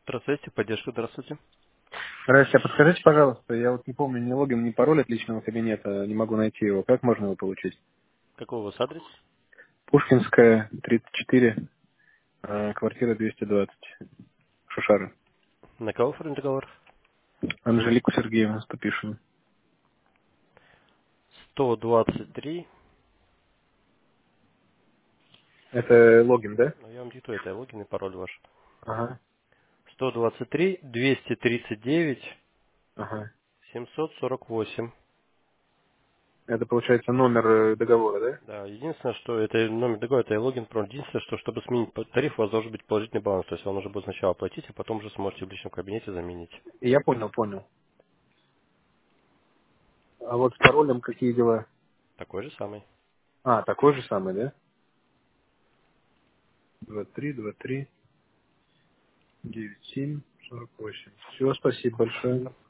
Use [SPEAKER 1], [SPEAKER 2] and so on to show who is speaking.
[SPEAKER 1] Здравствуйте, поддержка, здравствуйте.
[SPEAKER 2] Здравствуйте, а подскажите, пожалуйста, я вот не помню ни логин, ни пароль от личного кабинета, не могу найти его. Как можно его получить?
[SPEAKER 1] Какой у вас адрес?
[SPEAKER 2] Пушкинская, 34, квартира 220, Шушара.
[SPEAKER 1] На кого оформлен договор?
[SPEAKER 2] Анжелику Сергеевну Ступишину.
[SPEAKER 1] 123.
[SPEAKER 2] Это логин, да?
[SPEAKER 1] Ну, я вам диктую, это логин и пароль ваш.
[SPEAKER 2] Ага,
[SPEAKER 1] 123, 239,
[SPEAKER 2] ага.
[SPEAKER 1] 748.
[SPEAKER 2] Это получается номер договора, да?
[SPEAKER 1] Да, единственное, что это номер договора, это логин, пароль. Единственное, что чтобы сменить тариф, у вас должен быть положительный баланс. То есть вам нужно будет сначала платить, а потом уже сможете в личном кабинете заменить.
[SPEAKER 2] Я понял. А вот с паролем какие дела?
[SPEAKER 1] Такой же самый.
[SPEAKER 2] А, такой же самый, да? 23, 97, 48. Все, спасибо большое.